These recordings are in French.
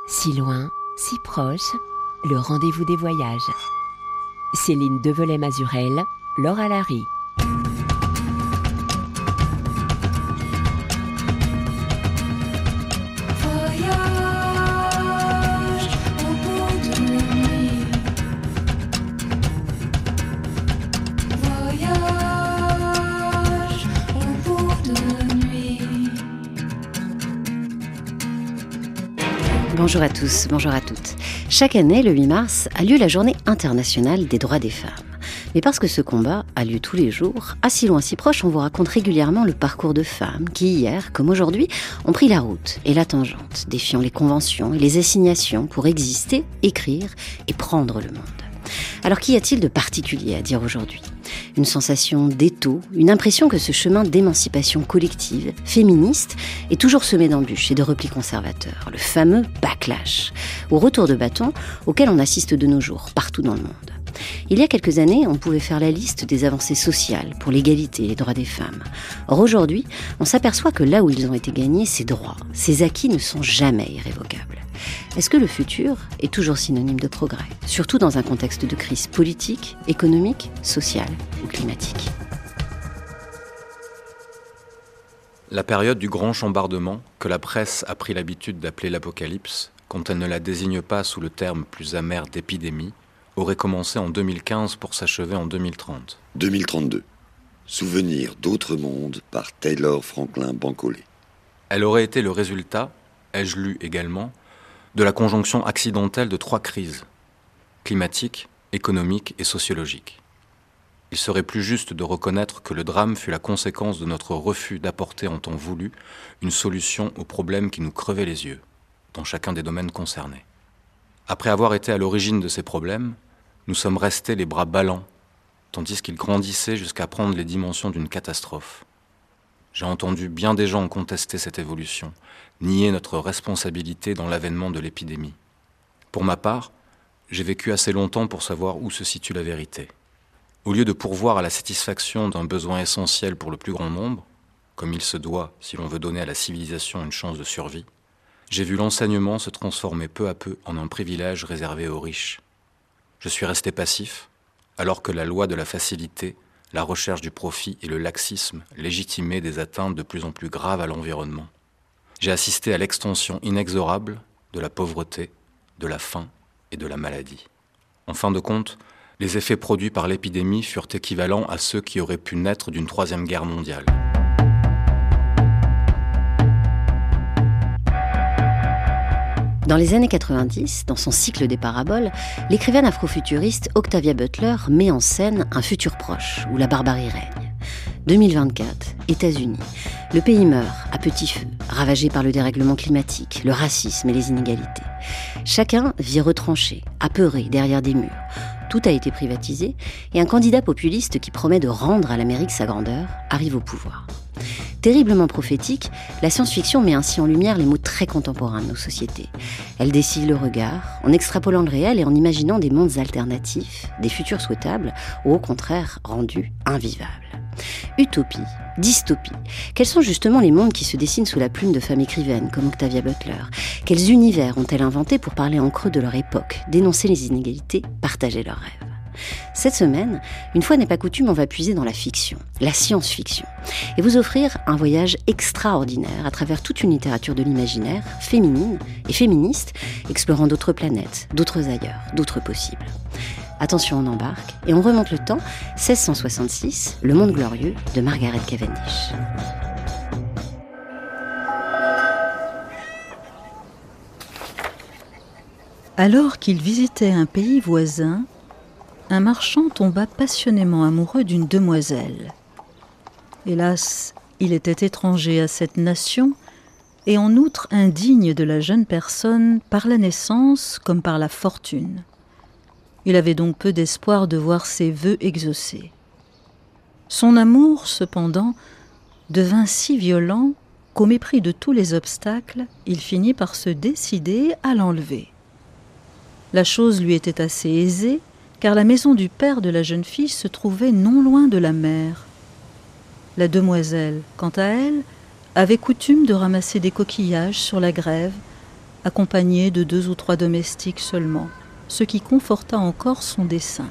Si loin, si proche, le rendez-vous des voyages. Céline Develay-Mazurel, Laura Larry. Bonjour à tous, bonjour à toutes. Chaque année, le 8 mars, a lieu la Journée internationale des droits des femmes. Mais parce que ce combat a lieu tous les jours, à si loin si proche, on vous raconte régulièrement le parcours de femmes qui, hier, comme aujourd'hui, ont pris la route et la tangente, défiant les conventions et les assignations pour exister, écrire et prendre le monde. Alors qu'y a-t-il de particulier à dire aujourd'hui ? Une sensation d'étau, une impression que ce chemin d'émancipation collective, féministe, est toujours semé d'embûches et de replis conservateurs, le fameux backlash, au retour de bâton auquel on assiste de nos jours, partout dans le monde. Il y a quelques années, on pouvait faire la liste des avancées sociales pour l'égalité et les droits des femmes. Or aujourd'hui, on s'aperçoit que là où ils ont été gagnés, ces droits, ces acquis ne sont jamais irrévocables. Est-ce que le futur est toujours synonyme de progrès, surtout dans un contexte de crise politique, économique, sociale ou climatique ? La période du grand chambardement, que la presse a pris l'habitude d'appeler l'apocalypse, quand elle ne la désigne pas sous le terme plus amer d'épidémie, aurait commencé en 2015 pour s'achever en 2030. 2032. Souvenir d'autres mondes par Taylor Franklin Bancolé. Elle aurait été le résultat, ai-je lu également, de la conjonction accidentelle de 3 crises, climatique, économique et sociologique. Il serait plus juste de reconnaître que le drame fut la conséquence de notre refus d'apporter en temps voulu une solution aux problèmes qui nous crevaient les yeux, dans chacun des domaines concernés. Après avoir été à l'origine de ces problèmes, nous sommes restés les bras ballants, tandis qu'ils grandissaient jusqu'à prendre les dimensions d'une catastrophe. J'ai entendu bien des gens contester cette évolution, nier notre responsabilité dans l'avènement de l'épidémie. Pour ma part, j'ai vécu assez longtemps pour savoir où se situe la vérité. Au lieu de pourvoir à la satisfaction d'un besoin essentiel pour le plus grand nombre, comme il se doit si l'on veut donner à la civilisation une chance de survie, j'ai vu l'enseignement se transformer peu à peu en un privilège réservé aux riches. Je suis resté passif, alors que la loi de la facilité, la recherche du profit et le laxisme légitimaient des atteintes de plus en plus graves à l'environnement. J'ai assisté à l'extension inexorable de la pauvreté, de la faim et de la maladie. En fin de compte, les effets produits par l'épidémie furent équivalents à ceux qui auraient pu naître d'une 3e guerre mondiale. Dans les années 90, dans son cycle des paraboles, l'écrivaine afrofuturiste Octavia Butler met en scène un futur proche où la barbarie règne. 2024, États-Unis. Le pays meurt à petit feu, ravagé par le dérèglement climatique, le racisme et les inégalités. Chacun vit retranché, apeuré derrière des murs. Tout a été privatisé et un candidat populiste qui promet de rendre à l'Amérique sa grandeur arrive au pouvoir. Terriblement prophétique, la science-fiction met ainsi en lumière les mots très contemporains de nos sociétés. Elle dessille le regard, en extrapolant le réel et en imaginant des mondes alternatifs, des futurs souhaitables, ou au contraire rendus invivables. Utopie, dystopie, quels sont justement les mondes qui se dessinent sous la plume de femmes écrivaines comme Octavia Butler ? Quels univers ont-elles inventés pour parler en creux de leur époque, dénoncer les inégalités, partager leurs rêves ? Cette semaine, une fois n'est pas coutume, on va puiser dans la fiction, la science-fiction, et vous offrir un voyage extraordinaire à travers toute une littérature de l'imaginaire, féminine et féministe, explorant d'autres planètes, d'autres ailleurs, d'autres possibles. Attention, on embarque et on remonte le temps, 1666, le monde glorieux de Margaret Cavendish. Alors qu'il visitait un pays voisin, un marchand tomba passionnément amoureux d'une demoiselle. Hélas, il était étranger à cette nation et en outre indigne de la jeune personne par la naissance comme par la fortune. Il avait donc peu d'espoir de voir ses vœux exaucés. Son amour, cependant, devint si violent qu'au mépris de tous les obstacles, il finit par se décider à l'enlever. La chose lui était assez aisée, car la maison du père de la jeune fille se trouvait non loin de la mer. La demoiselle, quant à elle, avait coutume de ramasser des coquillages sur la grève accompagné de 2 ou 3 domestiques seulement, ce qui conforta encore son dessein.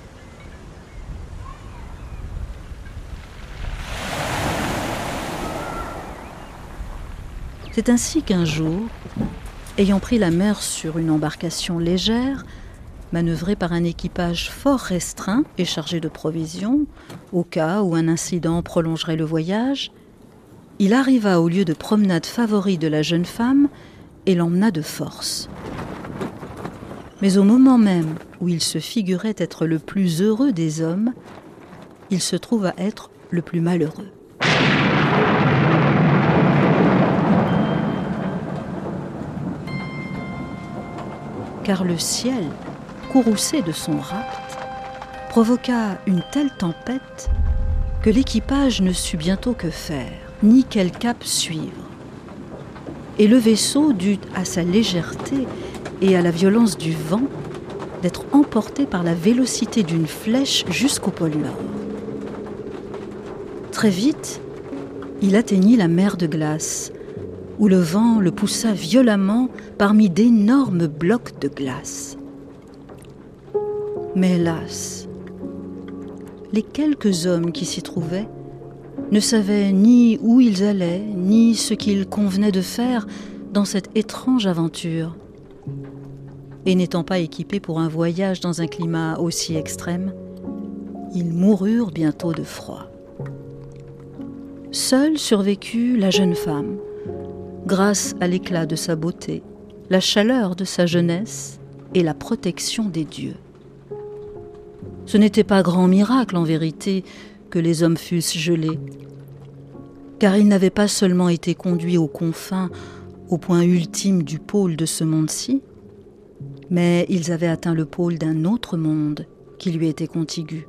C'est ainsi qu'un jour, ayant pris la mer sur une embarcation légère, manœuvrée par un équipage fort restreint et chargé de provisions, au cas où un incident prolongerait le voyage, il arriva au lieu de promenade favori de la jeune femme et l'emmena de force. Mais au moment même où il se figurait être le plus heureux des hommes, il se trouva être le plus malheureux. Car le ciel, courroucé de son rapt, provoqua une telle tempête que l'équipage ne sut bientôt que faire, ni quel cap suivre. Et le vaisseau dut, à sa légèreté et à la violence du vent, d'être emporté par la vélocité d'une flèche jusqu'au pôle Nord. Très vite, il atteignit la mer de glace, où le vent le poussa violemment parmi d'énormes blocs de glace. Mais hélas, les quelques hommes qui s'y trouvaient ne savaient ni où ils allaient, ni ce qu'il convenait de faire dans cette étrange aventure. Et n'étant pas équipés pour un voyage dans un climat aussi extrême, ils moururent bientôt de froid. Seule survécut la jeune femme, grâce à l'éclat de sa beauté, la chaleur de sa jeunesse et la protection des dieux. Ce n'était pas grand miracle, en vérité, que les hommes fussent gelés, car ils n'avaient pas seulement été conduits aux confins, au point ultime du pôle de ce monde-ci, mais ils avaient atteint le pôle d'un autre monde qui lui était contigu.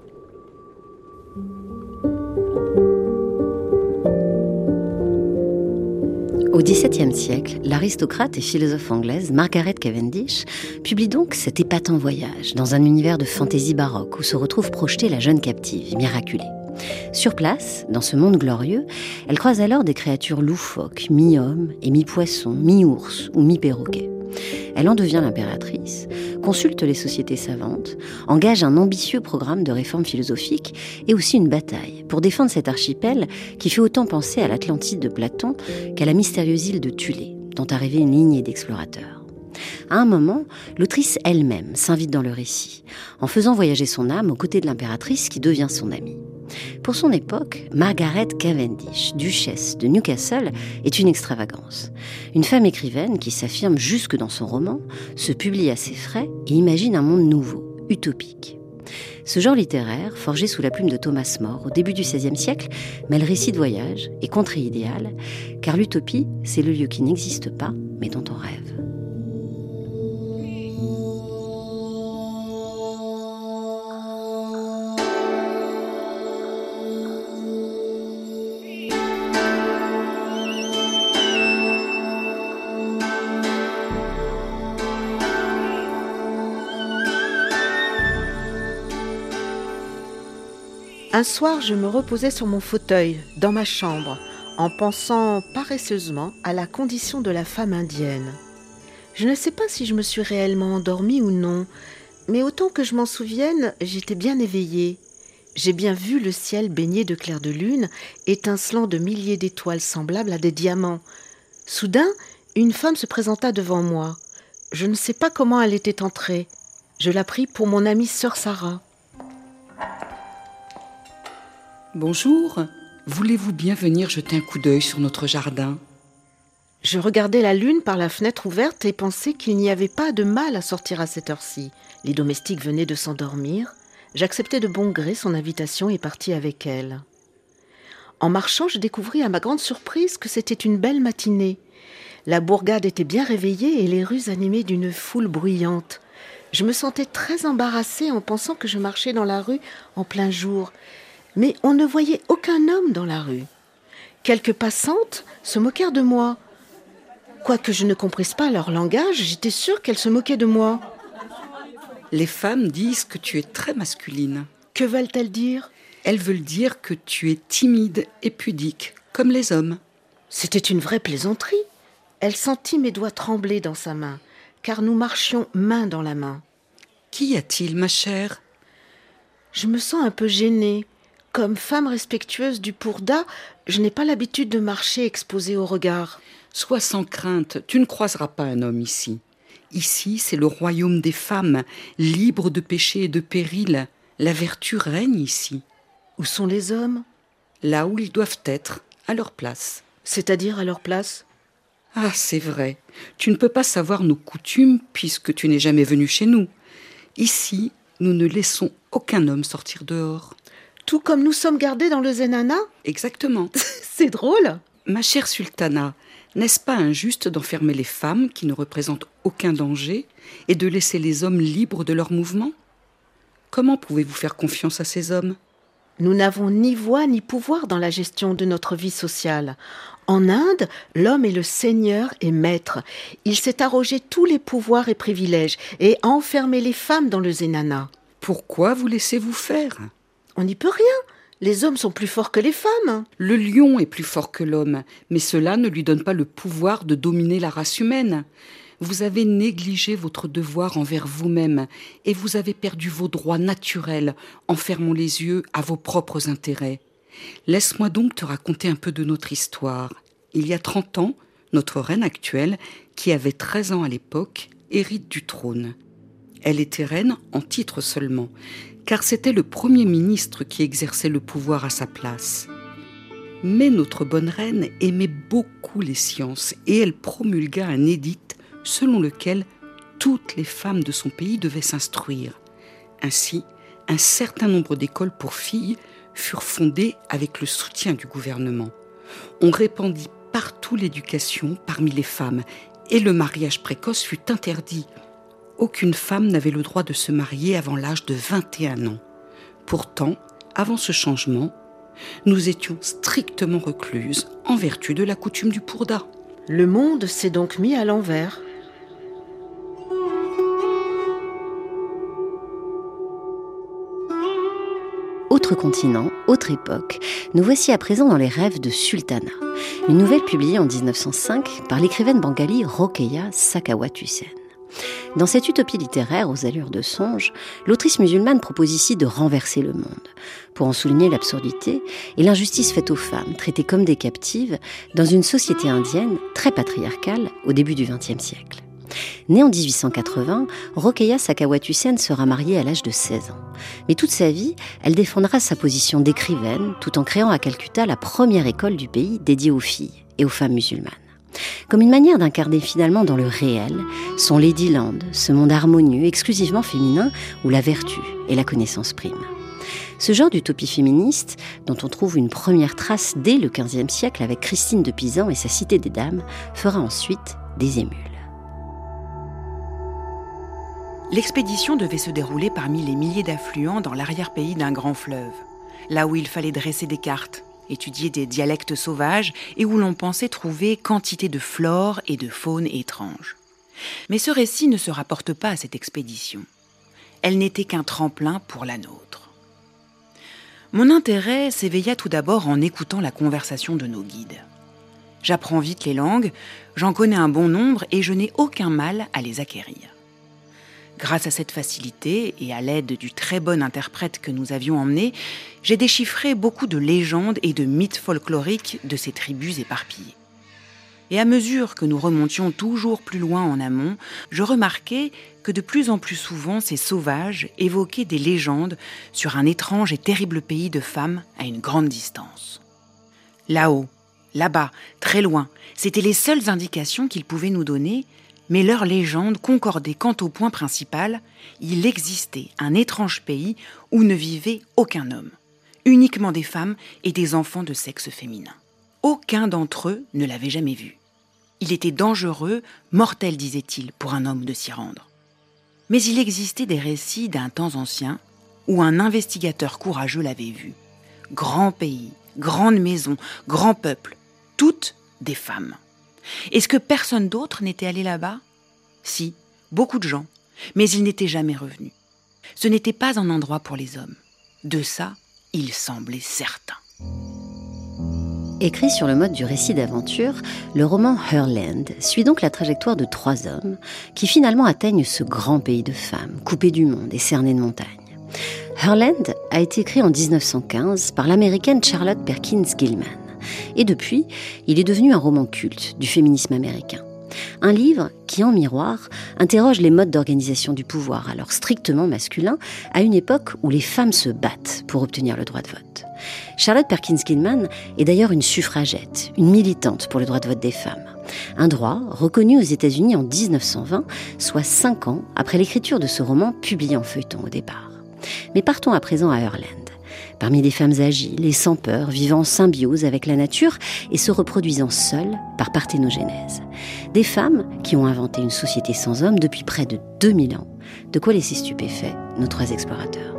Au XVIIe siècle, l'aristocrate et philosophe anglaise Margaret Cavendish publie donc cet épatant voyage dans un univers de fantaisie baroque où se retrouve projetée la jeune captive, miraculée. Sur place, dans ce monde glorieux, elle croise alors des créatures loufoques, mi-hommes et mi-poissons, mi-ours ou mi-perroquets. Elle en devient l'impératrice, consulte les sociétés savantes, engage un ambitieux programme de réforme philosophique et aussi une bataille pour défendre cet archipel qui fait autant penser à l'Atlantide de Platon qu'à la mystérieuse île de Thulé, dont a rêvé une lignée d'explorateurs. À un moment, l'autrice elle-même s'invite dans le récit, en faisant voyager son âme aux côtés de l'impératrice qui devient son amie. Pour son époque, Margaret Cavendish, duchesse de Newcastle, est une extravagance. Une femme écrivaine qui s'affirme jusque dans son roman, se publie à ses frais et imagine un monde nouveau, utopique. Ce genre littéraire, forgé sous la plume de Thomas More au début du XVIe siècle, mêle récit de voyage et contrée idéale, car l'utopie, c'est le lieu qui n'existe pas, mais dont on rêve. Un soir, je me reposais sur mon fauteuil, dans ma chambre, en pensant paresseusement à la condition de la femme indienne. Je ne sais pas si je me suis réellement endormie ou non, mais autant que je m'en souvienne, j'étais bien éveillée. J'ai bien vu le ciel baigné de clairs de lune, étincelant de milliers d'étoiles semblables à des diamants. Soudain, une femme se présenta devant moi. Je ne sais pas comment elle était entrée. Je la pris pour mon amie sœur Sarah. Bonjour, voulez-vous bien venir jeter un coup d'œil sur notre jardin ? Je regardais la lune par la fenêtre ouverte et pensais qu'il n'y avait pas de mal à sortir à cette heure-ci. Les domestiques venaient de s'endormir. J'acceptai de bon gré son invitation et partis avec elle. En marchant, je découvris à ma grande surprise que c'était une belle matinée. La bourgade était bien réveillée et les rues animées d'une foule bruyante. Je me sentais très embarrassée en pensant que je marchais dans la rue en plein jour. Mais on ne voyait aucun homme dans la rue. Quelques passantes se moquèrent de moi. Quoique je ne comprisse pas leur langage, j'étais sûre qu'elles se moquaient de moi. Les femmes disent que tu es très masculine. Que veulent-elles dire ? Elles veulent dire que tu es timide et pudique, comme les hommes. C'était une vraie plaisanterie. Elle sentit mes doigts trembler dans sa main. car nous marchions main dans la main. Qu'y a-t-il, ma chère ? Je me sens un peu gênée. Comme femme respectueuse du Pourda, je n'ai pas l'habitude de marcher exposée au regard. Sois sans crainte, tu ne croiseras pas un homme ici. Ici, c'est le royaume des femmes, libre de péché et de péril. La vertu règne ici. Où sont les hommes ? Là où ils doivent être, à leur place. C'est-à-dire à leur place ? Ah, c'est vrai. Tu ne peux pas savoir nos coutumes puisque tu n'es jamais venu chez nous. Ici, nous ne laissons aucun homme sortir dehors. Tout comme nous sommes gardés dans le Zenana ? Exactement. C'est drôle. Ma chère sultana, n'est-ce pas injuste d'enfermer les femmes qui ne représentent aucun danger et de laisser les hommes libres de leurs mouvements ? Comment pouvez-vous faire confiance à ces hommes ? Nous n'avons ni voix ni pouvoir dans la gestion de notre vie sociale. En Inde, l'homme est le seigneur et maître. Il s'est arrogé tous les pouvoirs et privilèges et a enfermé les femmes dans le Zenana. Pourquoi vous laissez-vous faire ? On n'y peut rien. Les hommes sont plus forts que les femmes. Le lion est plus fort que l'homme, mais cela ne lui donne pas le pouvoir de dominer la race humaine. Vous avez négligé votre devoir envers vous-même et vous avez perdu vos droits naturels en fermant les yeux à vos propres intérêts. Laisse-moi donc te raconter un peu de notre histoire. Il y a 30 ans, notre reine actuelle, qui avait 13 ans à l'époque, hérite du trône. Elle était reine en titre seulement, car c'était le Premier ministre qui exerçait le pouvoir à sa place. Mais notre bonne reine aimait beaucoup les sciences et elle promulgua un édit selon lequel toutes les femmes de son pays devaient s'instruire. Ainsi, un certain nombre d'écoles pour filles furent fondées avec le soutien du gouvernement. On répandit partout l'éducation parmi les femmes et le mariage précoce fut interdit. Aucune femme n'avait le droit de se marier avant l'âge de 21 ans. Pourtant, avant ce changement, nous étions strictement recluses en vertu de la coutume du Pourda. Le monde s'est donc mis à l'envers. Autre continent, autre époque, nous voici à présent dans les rêves de Sultana, une nouvelle publiée en 1905 par l'écrivaine bengali Rokeya Sakawat-Hussein. Dans cette utopie littéraire aux allures de songe, l'autrice musulmane propose ici de renverser le monde, pour en souligner l'absurdité et l'injustice faite aux femmes, traitées comme des captives, dans une société indienne très patriarcale au début du XXe siècle. Née en 1880, Rokeya Sakawat-Hussein sera mariée à l'âge de 16 ans. Mais toute sa vie, elle défendra sa position d'écrivaine, tout en créant à Calcutta la première école du pays dédiée aux filles et aux femmes musulmanes. Comme une manière d'incarner finalement dans le réel son Ladyland, ce monde harmonieux, exclusivement féminin, où la vertu et la connaissance priment. Ce genre d'utopie féministe, dont on trouve une première trace dès le XVe siècle avec Christine de Pisan et sa Cité des Dames, fera ensuite des émules. L'expédition devait se dérouler parmi les milliers d'affluents dans l'arrière-pays d'un grand fleuve, là où il fallait dresser des cartes, étudier des dialectes sauvages et où l'on pensait trouver quantité de flore et de faune étranges. Mais ce récit ne se rapporte pas à cette expédition. Elle n'était qu'un tremplin pour la nôtre. Mon intérêt s'éveilla tout d'abord en écoutant la conversation de nos guides. J'apprends vite les langues, j'en connais un bon nombre et je n'ai aucun mal à les acquérir. Grâce à cette facilité et à l'aide du très bon interprète que nous avions emmené, j'ai déchiffré beaucoup de légendes et de mythes folkloriques de ces tribus éparpillées. Et à mesure que nous remontions toujours plus loin en amont, je remarquai que de plus en plus souvent ces sauvages évoquaient des légendes sur un étrange et terrible pays de femmes à une grande distance. Là-haut, là-bas, très loin, c'étaient les seules indications qu'ils pouvaient nous donner. Mais leur légende concordait quant au point principal, il existait un étrange pays où ne vivait aucun homme, uniquement des femmes et des enfants de sexe féminin. Aucun d'entre eux ne l'avait jamais vu. Il était dangereux, mortel, disait-il, pour un homme de s'y rendre. Mais il existait des récits d'un temps ancien où un investigateur courageux l'avait vu. Grand pays, grande maison, grand peuple, toutes des femmes. Est-ce que personne d'autre n'était allé là-bas ? Si, beaucoup de gens, mais ils n'étaient jamais revenus. Ce n'était pas un endroit pour les hommes. De ça, il semblait certain. Écrit sur le mode du récit d'aventure, le roman Herland suit donc la trajectoire de 3 hommes qui finalement atteignent ce grand pays de femmes, coupé du monde et cerné de montagnes. Herland a été écrit en 1915 par l'américaine Charlotte Perkins Gilman. Et depuis, il est devenu un roman culte du féminisme américain. Un livre qui, en miroir, interroge les modes d'organisation du pouvoir, alors strictement masculin, à une époque où les femmes se battent pour obtenir le droit de vote. Charlotte Perkins Gilman est d'ailleurs une suffragette, une militante pour le droit de vote des femmes. Un droit reconnu aux États-Unis en 1920, soit 5 ans après l'écriture de ce roman publié en feuilleton au départ. Mais partons à présent à Herland. Parmi des femmes agiles et sans peur, vivant en symbiose avec la nature et se reproduisant seules par parthénogenèse. Des femmes qui ont inventé une société sans hommes depuis près de 2000 ans. De quoi laisser stupéfaits nos 3 explorateurs.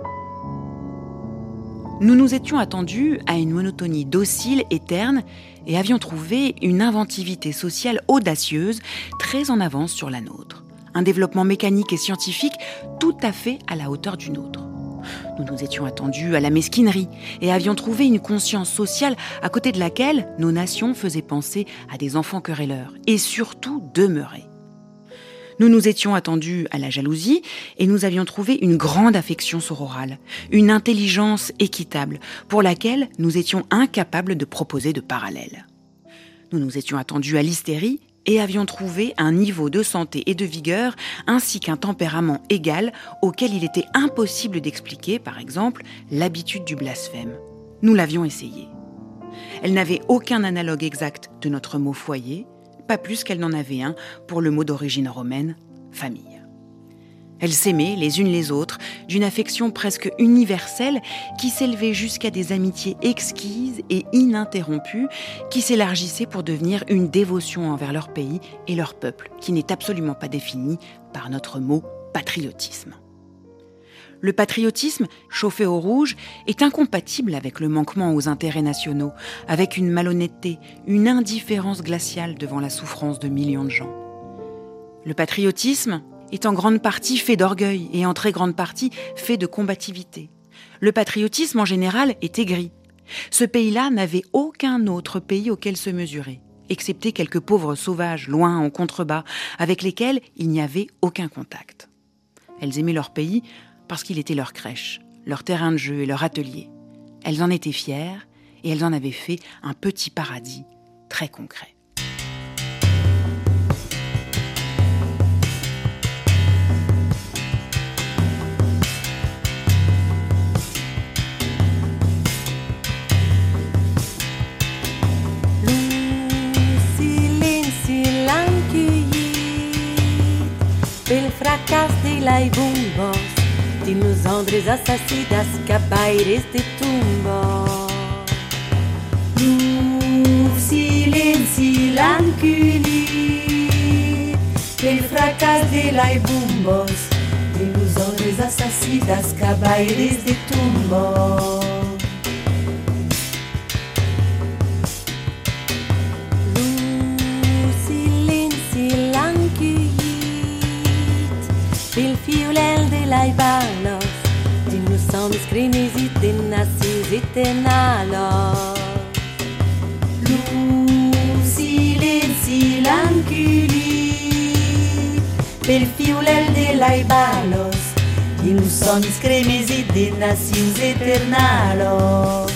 Nous nous étions attendus à une monotonie docile et terne et avions trouvé une inventivité sociale audacieuse, très en avance sur la nôtre. Un développement mécanique et scientifique tout à fait à la hauteur du nôtre. Nous nous étions attendus à la mesquinerie et avions trouvé une conscience sociale à côté de laquelle nos nations faisaient penser à des enfants querelleurs et surtout demeuraient. Nous nous étions attendus à la jalousie et nous avions trouvé une grande affection sororale, une intelligence équitable pour laquelle nous étions incapables de proposer de parallèles. Nous nous étions attendus à l'hystérie et avions trouvé un niveau de santé et de vigueur ainsi qu'un tempérament égal auquel il était impossible d'expliquer, par exemple, l'habitude du blasphème. Nous l'avions essayé. Elle n'avait aucun analogue exact de notre mot foyer, pas plus qu'elle n'en avait un pour le mot d'origine romaine, famille. Elles s'aimaient les unes les autres d'une affection presque universelle qui s'élevait jusqu'à des amitiés exquises et ininterrompues qui s'élargissaient pour devenir une dévotion envers leur pays et leur peuple qui n'est absolument pas défini par notre mot patriotisme. Le patriotisme, chauffé au rouge, est incompatible avec le manquement aux intérêts nationaux, avec une malhonnêteté, une indifférence glaciale devant la souffrance de millions de gens. Le patriotisme est en grande partie fait d'orgueil et en très grande partie fait de combativité. Le patriotisme en général est aigri. Ce pays-là n'avait aucun autre pays auquel se mesurer, excepté quelques pauvres sauvages loin en contrebas, avec lesquels il n'y avait aucun contact. Elles aimaient leur pays parce qu'il était leur crèche, leur terrain de jeu et leur atelier. Elles en étaient fières et elles en avaient fait un petit paradis très concret. Pel fracàs de l'aibumbos, de nosaltres assassidas cabaires de tumbos. Silenci l'enculit, pel fracàs de l'aibumbos, de nosaltres assassidas cabaires de tumbos. Pel fiolel de l'aibalos, d'innocents crims i de nazis eternalos. Silenci l'enculit, pel fiolel de l'aibalos, d'innocents crims i de nazis eternalos.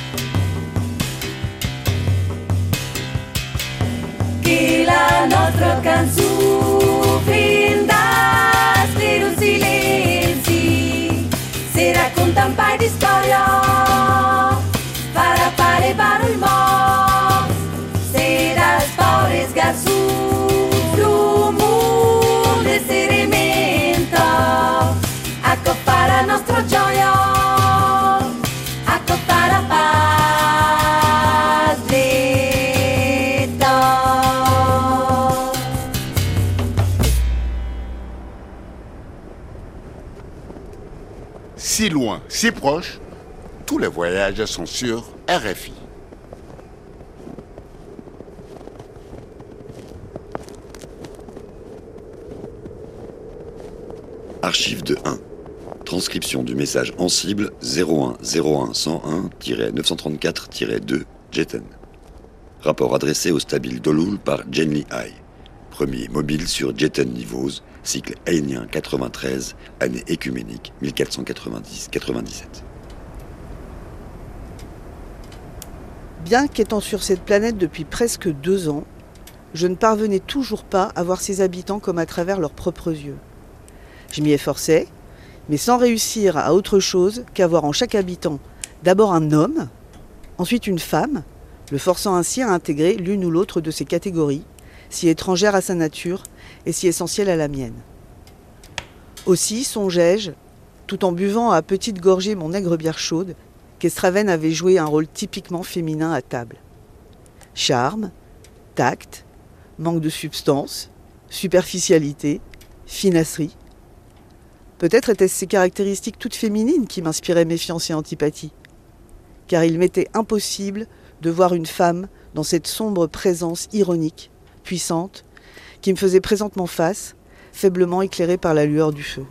Que la nostra cançó finda un silenci, se racconta un paio di storie, farà fare barullo morts, serà spores gassus, un mondo esperimento, accoppare la nostra gioia, accoppare la paz de tots. Si loin, si proche, tous les voyages sont sur RFI. Archive de 1. Transcription du message en cible 01 01 101-934-2 Jeten. Rapport adressé au stabile d'Olul par Jenli Hai. Premier mobile sur Jeten Nivose, cycle haïnien 93, année écuménique 1490-97. Bien qu'étant sur cette planète depuis presque 2 ans, je ne parvenais toujours pas à voir ses habitants comme à travers leurs propres yeux. Je m'y efforçais, mais sans réussir à autre chose qu'à voir en chaque habitant d'abord un homme, ensuite une femme, le forçant ainsi à intégrer l'une ou l'autre de ces catégories, si étrangères à sa nature et si essentielles à la mienne. Aussi songeais-je, tout en buvant à petites gorgées mon aigre bière chaude, qu'Estraven avait joué un rôle typiquement féminin à table. Charme, tact, manque de substance, superficialité, finasserie. Peut-être étaient-ce ces caractéristiques toutes féminines qui m'inspiraient méfiance et antipathie, car il m'était impossible de voir une femme dans cette sombre présence ironique, puissante, qui me faisait présentement face, faiblement éclairée par la lueur du feu.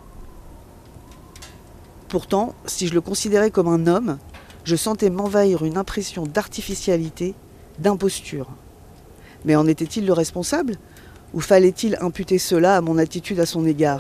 Pourtant, si je le considérais comme un homme, je sentais m'envahir une impression d'artificialité, d'imposture. Mais en était-il le responsable ? Ou fallait-il imputer cela à mon attitude à son égard ?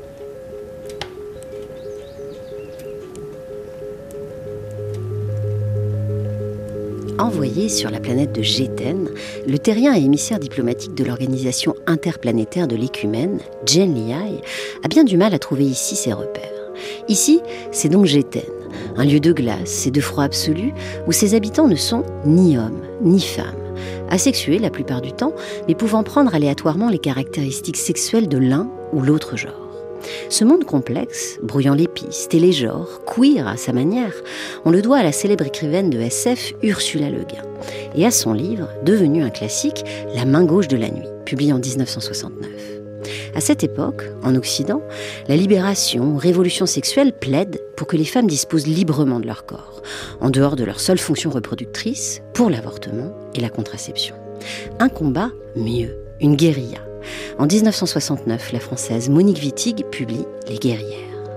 Envoyé sur la planète de Jeten, le terrien et émissaire diplomatique de l'Organisation interplanétaire de l'écumène, Jenli Hai, a bien du mal à trouver ici ses repères. Ici, c'est donc Jeten, un lieu de glace et de froid absolu où ses habitants ne sont ni hommes ni femmes, asexués la plupart du temps, mais pouvant prendre aléatoirement les caractéristiques sexuelles de l'un ou l'autre genre. Ce monde complexe, brouillant les pistes et les genres, queer à sa manière, on le doit à la célèbre écrivaine de SF Ursula Le Guin et à son livre, devenu un classique, La main gauche de la nuit, publié en 1969. À cette époque, en Occident, la libération, révolution sexuelle plaide pour que les femmes disposent librement de leur corps, en dehors de leur seule fonction reproductrice, pour l'avortement et la contraception. Un combat mieux, une guérilla. En 1969, la Française Monique Wittig publie Les guerrières.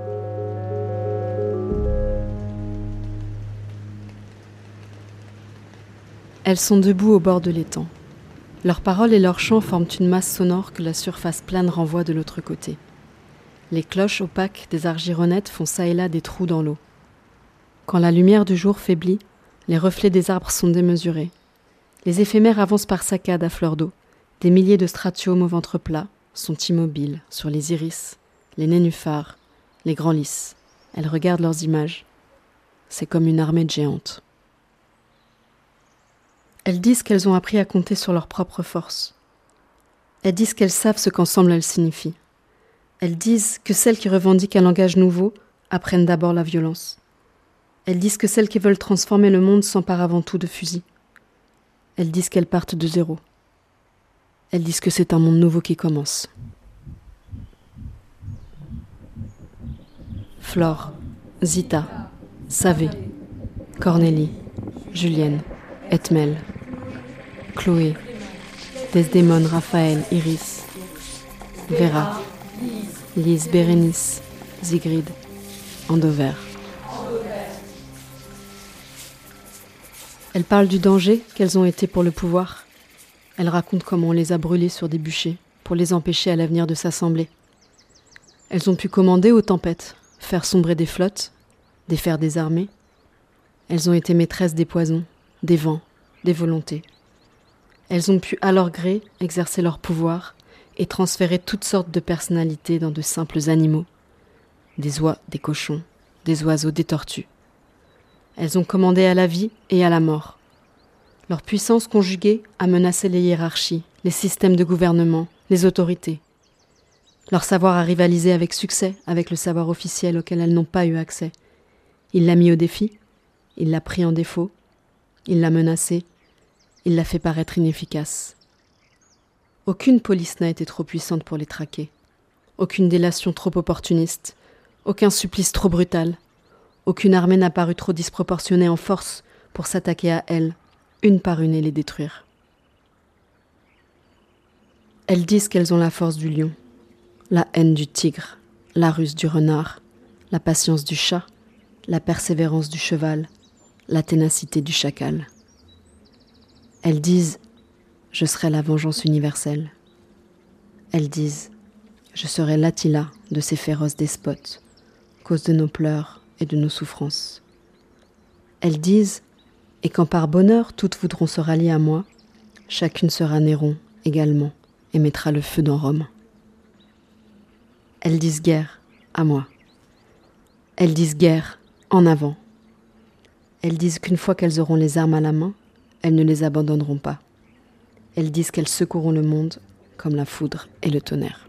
Elles sont debout au bord de l'étang. Leurs paroles et leurs chants forment une masse sonore que la surface plane renvoie de l'autre côté. Les cloches opaques des argironnettes font çà et là des trous dans l'eau. Quand la lumière du jour faiblit, les reflets des arbres sont démesurés. Les éphémères avancent par saccades à fleur d'eau. Des milliers de stratiomes au ventre plat sont immobiles sur les iris, les nénuphars, les grands lys. Elles regardent leurs images. C'est comme une armée de géantes. Elles disent qu'elles ont appris à compter sur leur propre force. Elles disent qu'elles savent ce qu'ensemble elles signifient. Elles disent que celles qui revendiquent un langage nouveau apprennent d'abord la violence. Elles disent que celles qui veulent transformer le monde s'emparent avant tout de fusils. Elles disent qu'elles partent de zéro. Elles disent que c'est un monde nouveau qui commence. Flore, Zita, Savé, Cornélie, Julienne, Etmel, Chloé, Desdémone, Raphaël, Iris, Vera, Lise, Bérénice, Sigrid, Andover. Elles parlent du danger qu'elles ont été pour le pouvoir. Elles racontent comment on les a brûlées sur des bûchers pour les empêcher à l'avenir de s'assembler. Elles ont pu commander aux tempêtes, faire sombrer des flottes, défaire des armées. Elles ont été maîtresses des poisons, des vents, des volontés. Elles ont pu à leur gré exercer leur pouvoir et transférer toutes sortes de personnalités dans de simples animaux. Des oies, des cochons, des oiseaux, des tortues. Elles ont commandé à la vie et à la mort. Leur puissance conjuguée a menacé les hiérarchies, les systèmes de gouvernement, les autorités. Leur savoir a rivalisé avec succès avec le savoir officiel auquel elles n'ont pas eu accès. Il l'a mis au défi, il l'a pris en défaut, il l'a menacé, il l'a fait paraître inefficace. Aucune police n'a été trop puissante pour les traquer. Aucune délation trop opportuniste, aucun supplice trop brutal. Aucune armée n'a paru trop disproportionnée en force pour s'attaquer à elles, une par une, et les détruire. Elles disent qu'elles ont la force du lion, la haine du tigre, la ruse du renard, la patience du chat, la persévérance du cheval, la ténacité du chacal. Elles disent « Je serai la vengeance universelle ». Elles disent « Je serai l'Attila de ces féroces despotes, cause de nos pleurs et de nos souffrances ». Elles disent « Et quand par bonheur toutes voudront se rallier à moi, chacune sera Néron également et mettra le feu dans Rome ». Elles disent guerre à moi. Elles disent guerre en avant. Elles disent qu'une fois qu'elles auront les armes à la main, elles ne les abandonneront pas. Elles disent qu'elles secoueront le monde comme la foudre et le tonnerre.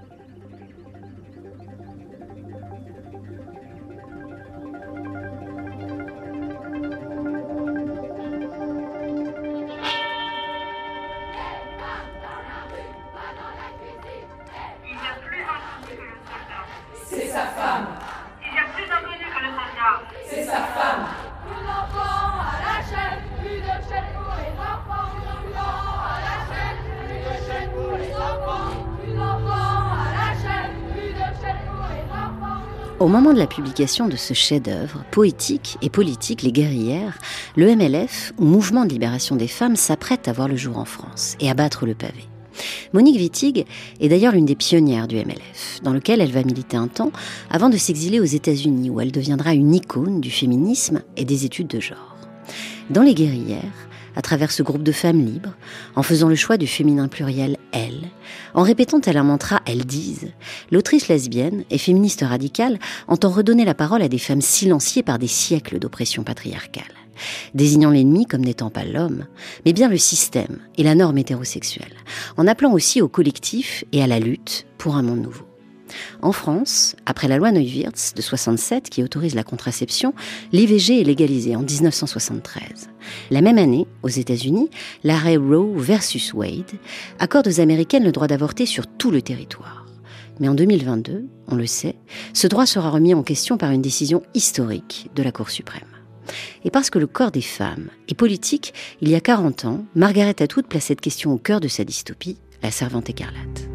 C'est sa femme. Il y a plus inconnu que le soldat. C'est sa femme. Plus d'enfants à la chaîne, plus de chaîne pour les enfants. Plus d'enfants à la chaîne, plus de chaîne pour les enfants. Plus d'enfants à la chaîne, plus de chaîne pour les enfants. Au moment de la publication de ce chef-d'œuvre, poétique et politique, Les Guerrières, le MLF, ou Mouvement de libération des femmes, s'apprête à voir le jour en France et à battre le pavé. Monique Wittig est d'ailleurs l'une des pionnières du MLF, dans lequel elle va militer un temps avant de s'exiler aux États-Unis, où elle deviendra une icône du féminisme et des études de genre. Dans Les Guerrières, à travers ce groupe de femmes libres, en faisant le choix du féminin pluriel « elles », en répétant tel un mantra « elles disent », l'autrice lesbienne et féministe radicale entend redonner la parole à des femmes silenciées par des siècles d'oppression patriarcale, désignant l'ennemi comme n'étant pas l'homme, mais bien le système et la norme hétérosexuelle, en appelant aussi au collectif et à la lutte pour un monde nouveau. En France, après la loi Neuwirth de 67 qui autorise la contraception, l'IVG est légalisée en 1973. La même année, aux États-Unis, l'arrêt Roe versus Wade accorde aux Américaines le droit d'avorter sur tout le territoire. Mais en 2022, on le sait, ce droit sera remis en question par une décision historique de la Cour suprême. Et parce que le corps des femmes est politique, il y a 40 ans, Margaret Atwood place cette question au cœur de sa dystopie, La Servante écarlate.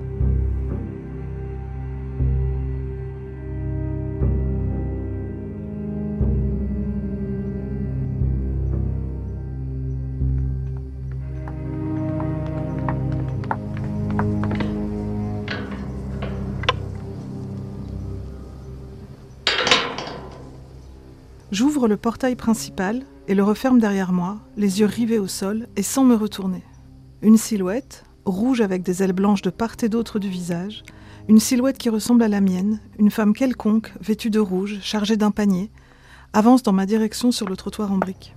J'ouvre le portail principal et le referme derrière moi, les yeux rivés au sol et sans me retourner. Une silhouette, rouge avec des ailes blanches de part et d'autre du visage, une silhouette qui ressemble à la mienne, une femme quelconque, vêtue de rouge, chargée d'un panier, avance dans ma direction sur le trottoir en briques.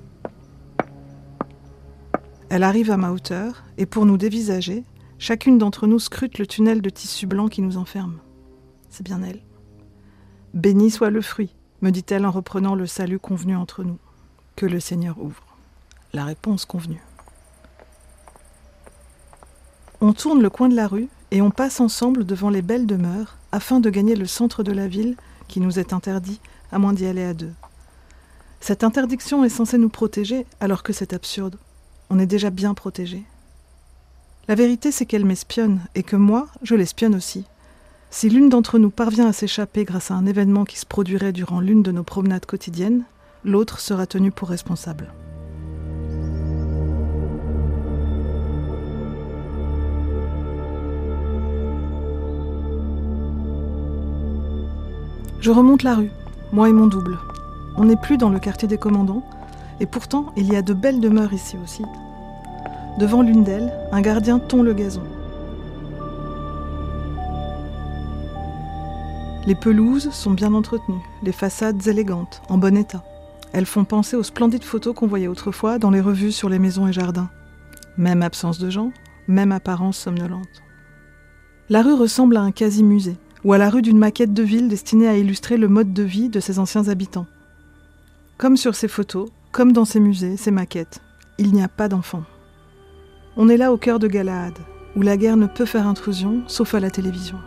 Elle arrive à ma hauteur et pour nous dévisager, chacune d'entre nous scrute le tunnel de tissu blanc qui nous enferme. C'est bien elle. « Béni soit le fruit », me dit-elle en reprenant le salut convenu entre nous. Que le Seigneur ouvre. La réponse convenue. On tourne le coin de la rue et on passe ensemble devant les belles demeures afin de gagner le centre de la ville qui nous est interdit à moins d'y aller à deux. Cette interdiction est censée nous protéger alors que c'est absurde. On est déjà bien protégés. La vérité c'est qu'elle m'espionne et que moi, je l'espionne aussi. Si l'une d'entre nous parvient à s'échapper grâce à un événement qui se produirait durant l'une de nos promenades quotidiennes, l'autre sera tenu pour responsable. Je remonte la rue, moi et mon double. On n'est plus dans le quartier des commandants, et pourtant il y a de belles demeures ici aussi. Devant l'une d'elles, un gardien tond le gazon. Les pelouses sont bien entretenues, les façades élégantes, en bon état. Elles font penser aux splendides photos qu'on voyait autrefois dans les revues sur les maisons et jardins. Même absence de gens, même apparence somnolente. La rue ressemble à un quasi-musée, ou à la rue d'une maquette de ville destinée à illustrer le mode de vie de ses anciens habitants. Comme sur ces photos, comme dans ces musées, ces maquettes, il n'y a pas d'enfants. On est là au cœur de Galahad, où la guerre ne peut faire intrusion, sauf à la télévision.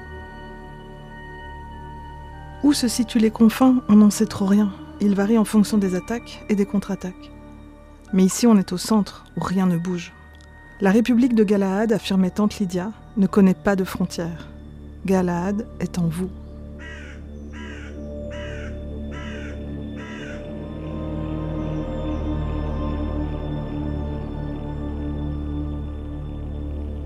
Où se situent les confins, on n'en sait trop rien. Ils varient en fonction des attaques et des contre-attaques. Mais ici, on est au centre, où rien ne bouge. La République de Galahad, affirmait tante Lydia, ne connaît pas de frontières. Galahad est en vous.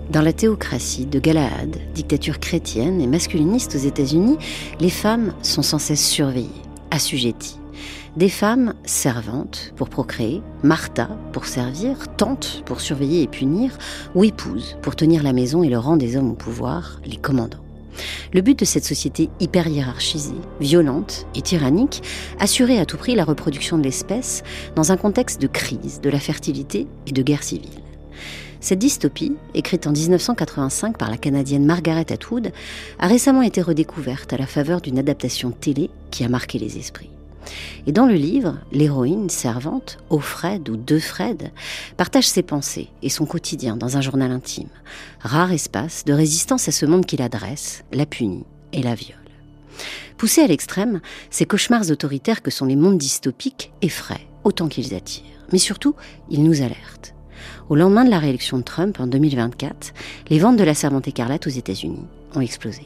Dans la théocratie de Galahad, dictature chrétienne et masculiniste aux États-Unis, les femmes sont sans cesse surveillées, assujetties. Des femmes servantes pour procréer, Martha pour servir, tante pour surveiller et punir, ou épouse pour tenir la maison et le rang des hommes au pouvoir, les commandants. Le but de cette société hyper hiérarchisée, violente et tyrannique, assurait à tout prix la reproduction de l'espèce dans un contexte de crise de la fertilité et de guerre civile. Cette dystopie, écrite en 1985 par la Canadienne Margaret Atwood, a récemment été redécouverte à la faveur d'une adaptation télé qui a marqué les esprits. Et dans le livre, l'héroïne servante, Offred ou Defred, partage ses pensées et son quotidien dans un journal intime, rare espace de résistance à ce monde qui la dresse, la punit et la viole. Poussés à l'extrême, ces cauchemars autoritaires que sont les mondes dystopiques effraient autant qu'ils attirent. Mais surtout, ils nous alertent. Au lendemain de la réélection de Trump en 2024, les ventes de la Servante écarlate aux États-Unis ont explosé.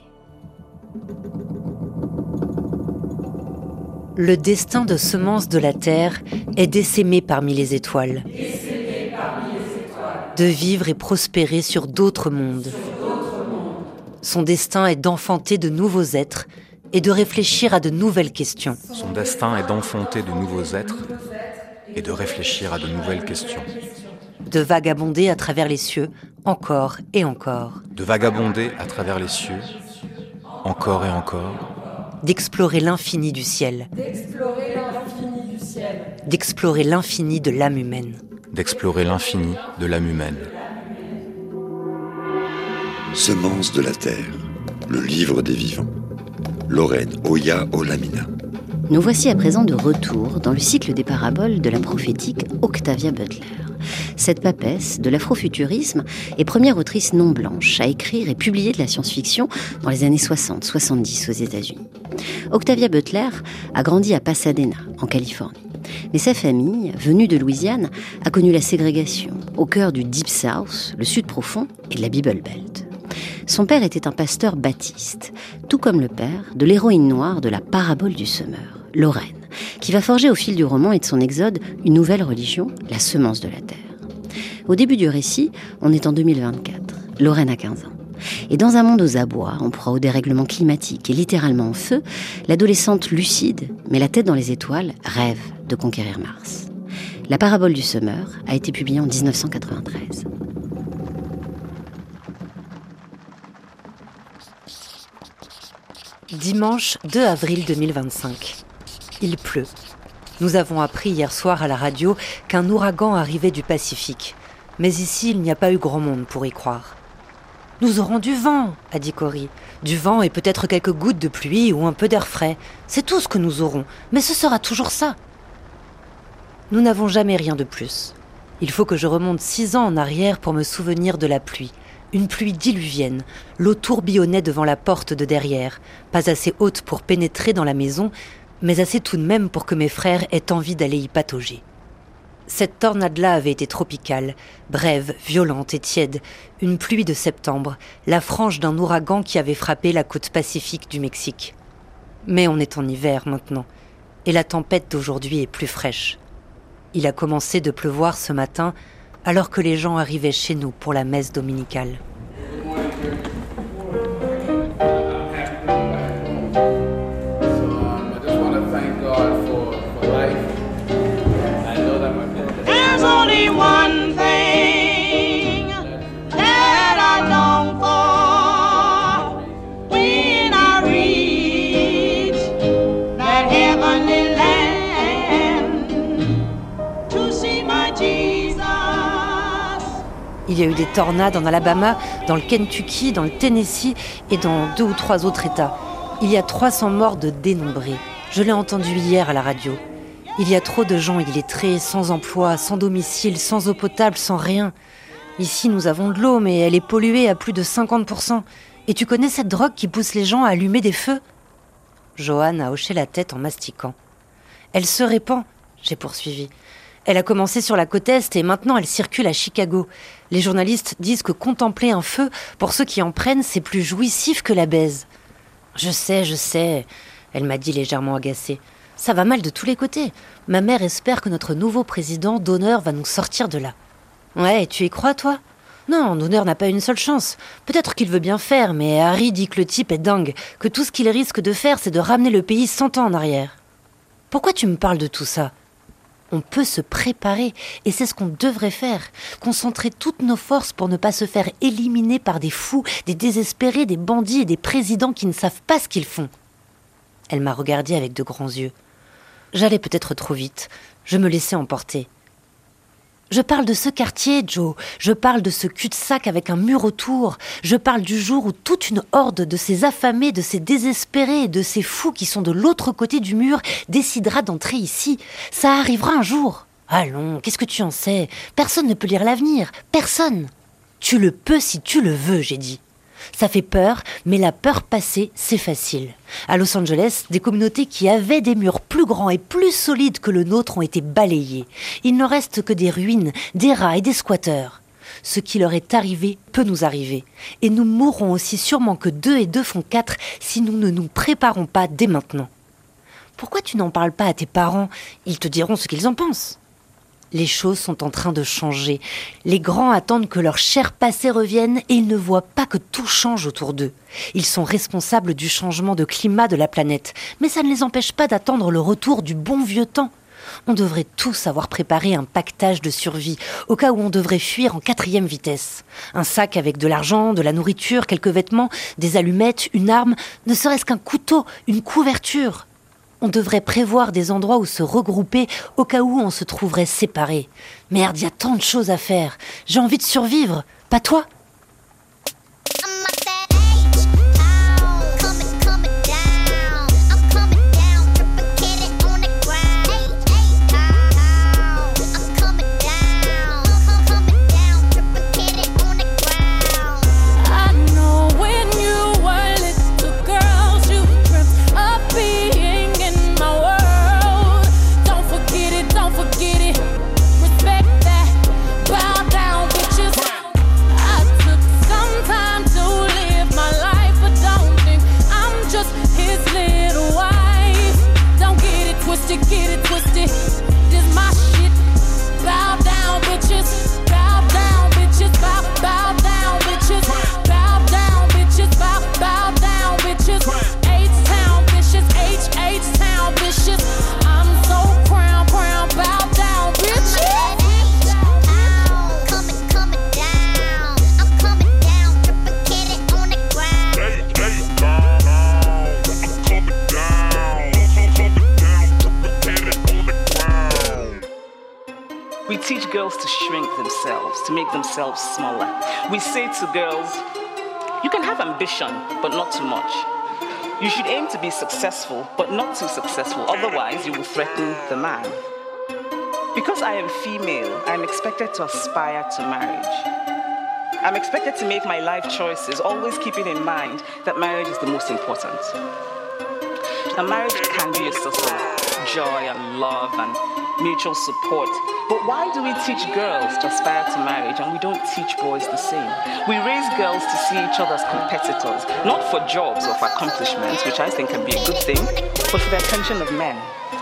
Le destin de semence de la terre est d'essaimer parmi les étoiles, de vivre et prospérer sur d'autres mondes. Son destin est d'enfanter de nouveaux êtres et de réfléchir à de nouvelles questions. Son destin est d'enfanter de nouveaux êtres et de réfléchir à de nouvelles questions. De vagabonder à travers les cieux, encore et encore. De vagabonder à travers les cieux, encore et encore. D'explorer l'infini du ciel. D'explorer l'infini de l'âme humaine. D'explorer l'infini de l'âme humaine. Semence de la terre, le livre des vivants. Lorraine Oya Olamina. Nous voici à présent de retour dans le cycle des paraboles de la prophétique Octavia Butler. Cette papesse de l'afrofuturisme est première autrice non blanche à écrire et publier de la science-fiction dans les années 60-70 aux États-Unis. Octavia Butler a grandi à Pasadena, en Californie. Mais sa famille, venue de Louisiane, a connu la ségrégation, au cœur du Deep South, le Sud profond et de la Bible Belt. Son père était un pasteur baptiste, tout comme le père de l'héroïne noire de la parabole du semeur, Lorraine, qui va forger au fil du roman et de son exode une nouvelle religion, la semence de la terre. Au début du récit, on est en 2024. Lorraine a 15 ans. Et dans un monde aux abois, en proie au dérèglement climatique et littéralement en feu, l'adolescente lucide, mais la tête dans les étoiles, rêve de conquérir Mars. La parabole du semeur a été publiée en 1993. Dimanche 2 avril 2025. Il pleut. Nous avons appris hier soir à la radio qu'un ouragan arrivait du Pacifique. Mais ici, il n'y a pas eu grand monde pour y croire. « Nous aurons du vent », a dit Cory. « Du vent et peut-être quelques gouttes de pluie ou un peu d'air frais. C'est tout ce que nous aurons, mais ce sera toujours ça. » Nous n'avons jamais rien de plus. Il faut que je remonte 6 ans en arrière pour me souvenir de la pluie. Une pluie diluvienne. L'eau tourbillonnait devant la porte de derrière, pas assez haute pour pénétrer dans la maison, mais assez tout de même pour que mes frères aient envie d'aller y patauger. Cette tornade-là avait été tropicale, brève, violente et tiède, une pluie de septembre, la frange d'un ouragan qui avait frappé la côte pacifique du Mexique. Mais on est en hiver maintenant, et la tempête d'aujourd'hui est plus fraîche. Il a commencé de pleuvoir ce matin, alors que les gens arrivaient chez nous pour la messe dominicale. Il y a eu des tornades en Alabama, dans le Kentucky, dans le Tennessee et dans 2 ou 3 autres États. Il y a 300 morts de dénombrés. Je l'ai entendu hier à la radio. Il y a trop de gens illettrés, sans emploi, sans domicile, sans eau potable, sans rien. Ici, nous avons de l'eau, mais elle est polluée à plus de 50%. Et tu connais cette drogue qui pousse les gens à allumer des feux ? Johan a hoché la tête en mastiquant. Elle se répand, j'ai poursuivi. Elle a commencé sur la côte Est et maintenant elle circule à Chicago. Les journalistes disent que contempler un feu, pour ceux qui en prennent, c'est plus jouissif que la baise. Je sais, elle m'a dit légèrement agacée. Ça va mal de tous les côtés. Ma mère espère que notre nouveau président d'honneur va nous sortir de là. Ouais, tu y crois, toi ? Non, Donner n'a pas une seule chance. Peut-être qu'il veut bien faire, mais Harry dit que le type est dingue, que tout ce qu'il risque de faire, c'est de ramener le pays 100 ans en arrière. Pourquoi tu me parles de tout ça ? On peut se préparer, et c'est ce qu'on devrait faire. Concentrer toutes nos forces pour ne pas se faire éliminer par des fous, des désespérés, des bandits et des présidents qui ne savent pas ce qu'ils font. Elle m'a regardée avec de grands yeux. J'allais peut-être trop vite. Je me laissais emporter. Je parle de ce quartier, Joe. Je parle de ce cul-de-sac avec un mur autour. Je parle du jour où toute une horde de ces affamés, de ces désespérés et de ces fous qui sont de l'autre côté du mur décidera d'entrer ici. Ça arrivera un jour. Allons, qu'est-ce que tu en sais ? Personne ne peut lire l'avenir. Personne. Tu le peux si tu le veux, j'ai dit. Ça fait peur, mais la peur passée, c'est facile. À Los Angeles, des communautés qui avaient des murs plus grands et plus solides que le nôtre ont été balayées. Il ne reste que des ruines, des rats et des squatteurs. Ce qui leur est arrivé peut nous arriver. Et nous mourrons aussi sûrement que 2 et 2 font 4 si nous ne nous préparons pas dès maintenant. Pourquoi tu n'en parles pas à tes parents ? Ils te diront ce qu'ils en pensent. Les choses sont en train de changer. Les grands attendent que leur cher passé revienne et ils ne voient pas que tout change autour d'eux. Ils sont responsables du changement de climat de la planète, mais ça ne les empêche pas d'attendre le retour du bon vieux temps. On devrait tous avoir préparé un pactage de survie, au cas où on devrait fuir en 4e vitesse. Un sac avec de l'argent, de la nourriture, quelques vêtements, des allumettes, une arme, ne serait-ce qu'un couteau, une couverture. On devrait prévoir des endroits où se regrouper au cas où on se trouverait séparés. Merde, il y a tant de choses à faire. J'ai envie de survivre, pas toi ? We teach girls to shrink themselves, to make themselves smaller. We say to girls, you can have ambition, but not too much. You should aim to be successful, but not too successful, otherwise you will threaten the man. Because I am female, I am expected to aspire to marriage. I'm expected to make my life choices, always keeping in mind that marriage is the most important. A marriage can be a source of joy and love and mutual support. But why do we teach girls to aspire to marriage and we don't teach boys the same? We raise girls to see each other as competitors, not for jobs or for accomplishments, which I think can be a good thing, but for the attention of men.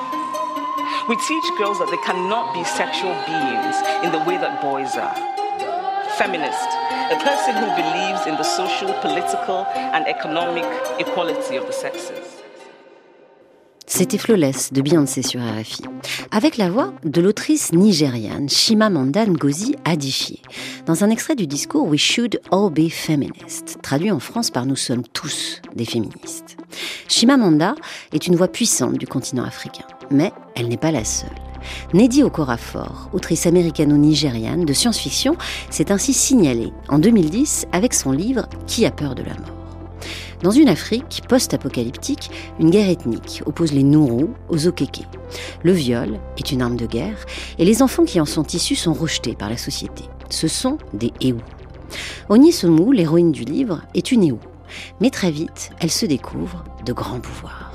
We teach girls that they cannot be sexual beings in the way that boys are. Feminist, a person who believes in the social, political and economic equality of the sexes. C'était Flawless de Beyoncé sur RFI, avec la voix de l'autrice nigériane Chimamanda Ngozi Adichie, dans un extrait du discours We Should All Be Feminists, traduit en France par Nous sommes tous des féministes. Chimamanda est une voix puissante du continent africain, mais elle n'est pas la seule. Nnedi Okorafor, autrice américano-nigériane de science-fiction, s'est ainsi signalée en 2010 avec son livre Qui a peur de la mort ? Dans une Afrique post-apocalyptique, une guerre ethnique oppose les Nourous aux Okeke. Le viol est une arme de guerre et les enfants qui en sont issus sont rejetés par la société. Ce sont des Ewu. Onyesomou, l'héroïne du livre, est une Ewu. Mais très vite, elle se découvre de grands pouvoirs.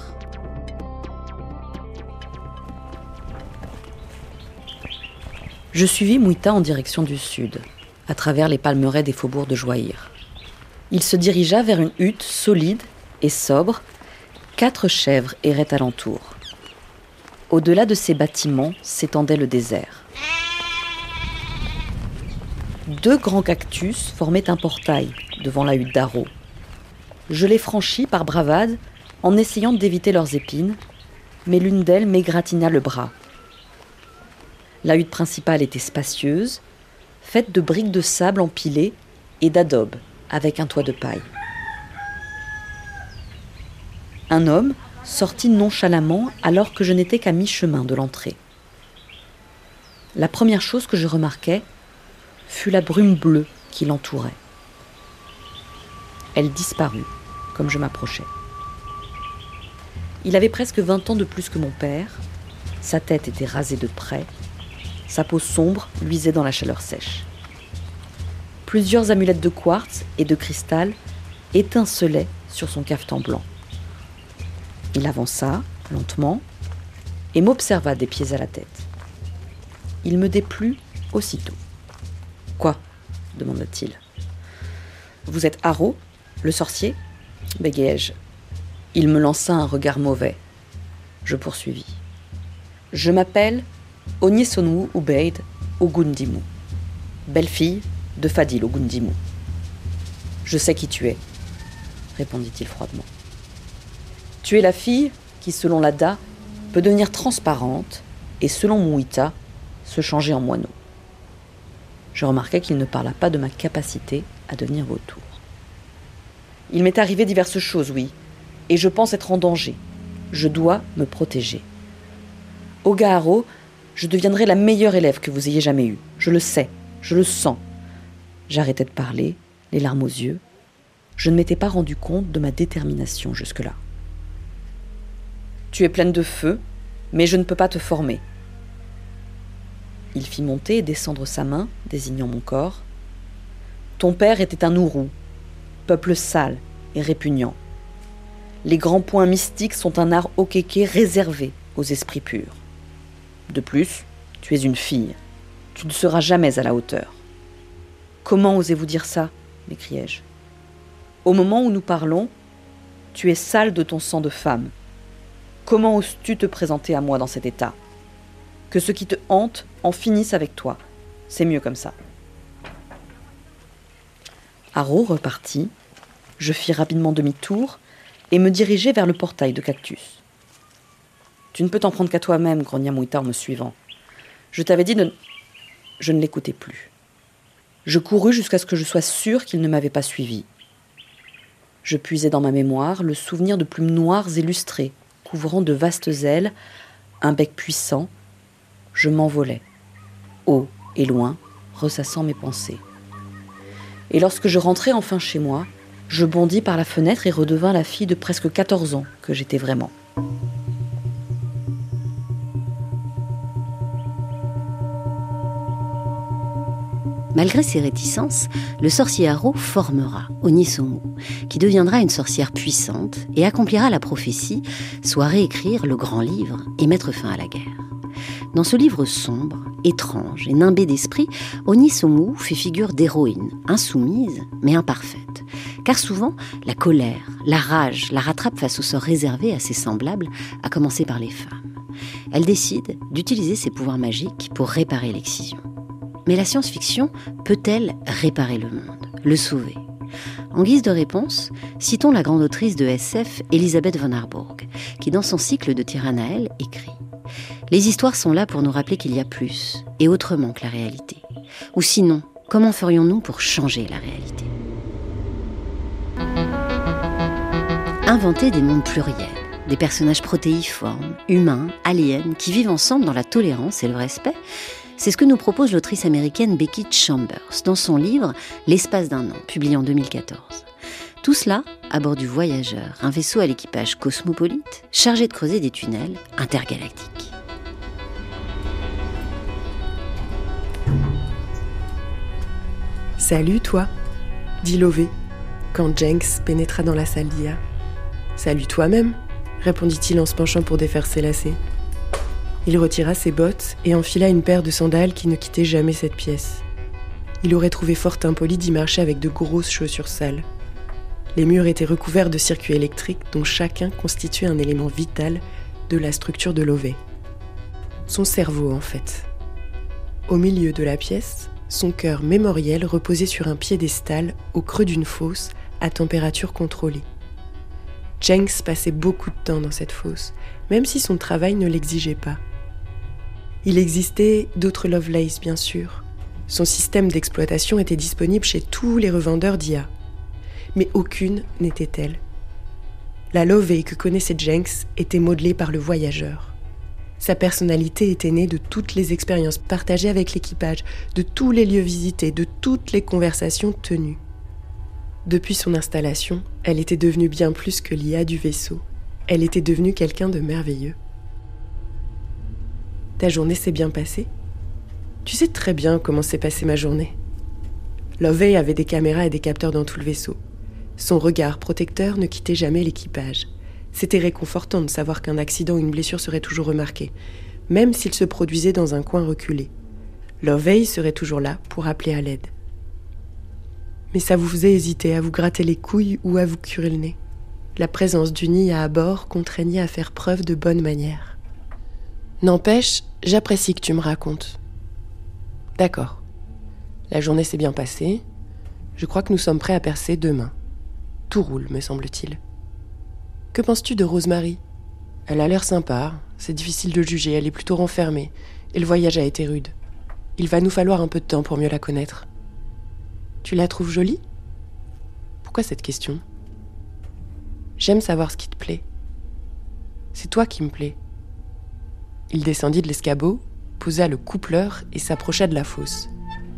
Je suivis Mouita en direction du sud, à travers les palmeraies des faubourgs de Joaïr. Il se dirigea vers une hutte solide et sobre. 4 chèvres erraient alentour. Au-delà de ces bâtiments s'étendait le désert. 2 grands cactus formaient un portail devant la hutte d'Arro. Je les franchis par bravade en essayant d'éviter leurs épines, mais l'une d'elles m'égratigna le bras. La hutte principale était spacieuse, faite de briques de sable empilées et d'adobe avec un toit de paille. Un homme sortit nonchalamment alors que je n'étais qu'à mi-chemin de l'entrée. La première chose que je remarquai fut la brume bleue qui l'entourait. Elle disparut comme je m'approchais. Il avait presque 20 ans de plus que mon père, sa tête était rasée de près, sa peau sombre luisait dans la chaleur sèche. Plusieurs amulettes de quartz et de cristal étincelaient sur son cafetan blanc. Il avança, lentement, et m'observa des pieds à la tête. Il me déplut aussitôt. « Quoi ?» demanda-t-il. « Vous êtes Arro, le sorcier ?» bégayai-je. Il me lança un regard mauvais. Je poursuivis. « Je m'appelle Onyesonwu Ubeid Ogundimu, belle-fille de Fadil Ogundimu. »« Je sais qui tu es, » répondit-il froidement. « Tu es la fille qui, selon l'Ada, peut devenir transparente et, selon Mouita, se changer en moineau. » Je remarquai qu'il ne parla pas de ma capacité à devenir vautour. « Il m'est arrivé diverses choses, oui, et je pense être en danger. Je dois me protéger. Au Gaharo, je deviendrai la meilleure élève que vous ayez jamais eue. Je le sais, je le sens. » J'arrêtai de parler, les larmes aux yeux. Je ne m'étais pas rendu compte de ma détermination jusque-là. « Tu es pleine de feu, mais je ne peux pas te former. » Il fit monter et descendre sa main, désignant mon corps. « Ton père était un Ourou, peuple sale et répugnant. Les grands points mystiques sont un art okeke réservé aux esprits purs. De plus, tu es une fille. Tu ne seras jamais à la hauteur. »« Comment osez-vous dire ça ?» m'écriai-je. « Au moment où nous parlons, tu es sale de ton sang de femme. Comment oses-tu te présenter à moi dans cet état ? Que ce qui te hante en finisse avec toi. C'est mieux comme ça. » Arro repartit. Je fis rapidement demi-tour et me dirigeai vers le portail de cactus. « Tu ne peux t'en prendre qu'à toi-même, grogna Mouita en me suivant. Je t'avais dit de... » Je ne l'écoutais plus. Je courus jusqu'à ce que je sois sûre qu'il ne m'avait pas suivi. Je puisai dans ma mémoire le souvenir de plumes noires et lustrées, couvrant de vastes ailes, un bec puissant. Je m'envolais, haut et loin, ressassant mes pensées. Et lorsque je rentrai enfin chez moi, je bondis par la fenêtre et redevins la fille de presque 14 ans que j'étais vraiment. Malgré ses réticences, le sorcier Arro formera Onyesonwu, qui deviendra une sorcière puissante et accomplira la prophétie, soit réécrire le grand livre et mettre fin à la guerre. Dans ce livre sombre, étrange et nimbé d'esprit, Onyesonwu fait figure d'héroïne, insoumise mais imparfaite. Car souvent, la colère, la rage la rattrape face au sort réservé à ses semblables, à commencer par les femmes. Elle décide d'utiliser ses pouvoirs magiques pour réparer l'excision. Mais la science-fiction peut-elle réparer le monde, le sauver ? En guise de réponse, citons la grande autrice de SF Elisabeth von Harburg, qui dans son cycle de Tyrannael écrit « Les histoires sont là pour nous rappeler qu'il y a plus et autrement que la réalité. Ou sinon, comment ferions-nous pour changer la réalité ?» Inventer des mondes pluriels, des personnages protéiformes, humains, aliens, qui vivent ensemble dans la tolérance et le respect, c'est ce que nous propose l'autrice américaine Becky Chambers dans son livre « L'espace d'un an », publié en 2014. Tout cela à bord du Voyageur, un vaisseau à l'équipage cosmopolite chargé de creuser des tunnels intergalactiques. « Salut toi !» dit Lové, quand Jenks pénétra dans la salle d'IA. « Salut toi-même !» répondit-il en se penchant pour défaire ses lacets. Il retira ses bottes et enfila une paire de sandales qui ne quittaient jamais cette pièce. Il aurait trouvé fort impoli d'y marcher avec de grosses chaussures sales. Les murs étaient recouverts de circuits électriques dont chacun constituait un élément vital de la structure de Lové. Son cerveau, en fait. Au milieu de la pièce, Son cœur mémoriel reposait sur un piédestal au creux d'une fosse à température contrôlée. Jenks passait beaucoup de temps dans cette fosse, même si son travail ne l'exigeait pas. Il existait d'autres Lovelace, bien sûr. Son système d'exploitation était disponible chez tous les revendeurs d'IA. Mais aucune n'était elle. La Lovey que connaissait Jenks était modelée par le voyageur. Sa personnalité était née de toutes les expériences partagées avec l'équipage, de tous les lieux visités, de toutes les conversations tenues. Depuis son installation, elle était devenue bien plus que l'IA du vaisseau. Elle était devenue quelqu'un de merveilleux. Ta journée s'est bien passée ? Tu sais très bien comment s'est passée ma journée. Lovey avait des caméras et des capteurs dans tout le vaisseau. Son regard protecteur ne quittait jamais l'équipage. C'était réconfortant de savoir qu'un accident ou une blessure serait toujours remarqué, même s'il se produisait dans un coin reculé. Lovey serait toujours là pour appeler à l'aide. Mais ça vous faisait hésiter à vous gratter les couilles ou à vous curer le nez. La présence d'une IA à bord contraignait à faire preuve de bonne manière. N'empêche, j'apprécie que tu me racontes. D'accord. La journée s'est bien passée. Je crois que nous sommes prêts à percer demain. Tout roule, me semble-t-il. Que penses-tu de Rosemary ? Elle a l'air sympa, c'est difficile de juger, elle est plutôt renfermée, et le voyage a été rude. Il va nous falloir un peu de temps pour mieux la connaître. Tu la trouves jolie ? Pourquoi cette question ? J'aime savoir ce qui te plaît. C'est toi qui me plais. Il descendit de l'escabeau, posa le coupleur et s'approcha de la fosse.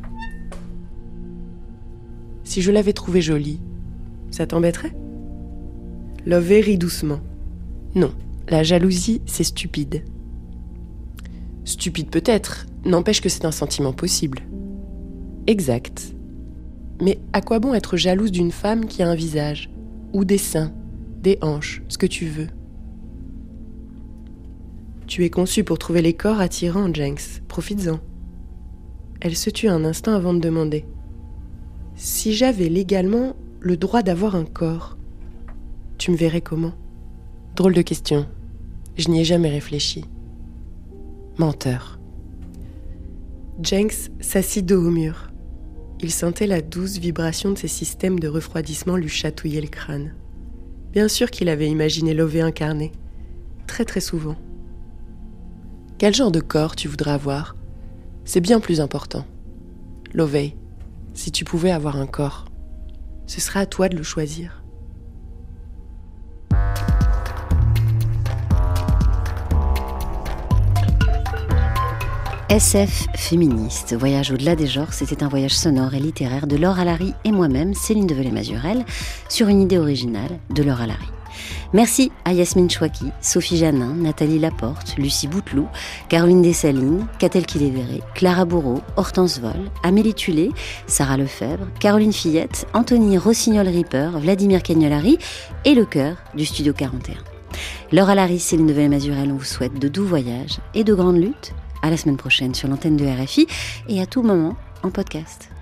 Si je l'avais trouvée jolie, ça t'embêterait ? Lovey rit doucement. Non, la jalousie, c'est stupide. Stupide peut-être, n'empêche que c'est un sentiment possible. Exact. Mais à quoi bon être jalouse d'une femme qui a un visage, ou des seins, des hanches, ce que tu veux ? Tu es conçue pour trouver les corps attirants, Jenks. Profites-en. Elle se tut un instant avant de demander. Si j'avais légalement le droit d'avoir un corps, tu me verrais comment ? Drôle de question. Je n'y ai jamais réfléchi. Menteur. Jenks s'assit dos au mur. Il sentait la douce vibration de ses systèmes de refroidissement lui chatouiller le crâne. Bien sûr qu'il avait imaginé Lovey incarné. Très très souvent. Quel genre de corps tu voudrais avoir ? C'est bien plus important. Lovey, si tu pouvais avoir un corps, ce serait à toi de le choisir. SF féministe, Voyage au-delà des genres, c'était un voyage sonore et littéraire de Laure Alary et moi-même, Céline Develay-Mazurel, sur une idée originale de Laure Alary. Merci à Yasmine Chouaki, Sophie Janin, Nathalie Laporte, Lucie Bouteloup, Caroline Dessalines, Catel Kiléveré, Clara Bourreau, Hortense Vol, Amélie Tulé, Sarah Lefebvre, Caroline Fillette, Anthony Rossignol-Ripper, Vladimir Cagnolari et le chœur du Studio 41. Laure Alary, Céline Develay-Mazurel, on vous souhaite de doux voyages et de grandes luttes. À la semaine prochaine sur l'antenne de RFI et à tout moment en podcast.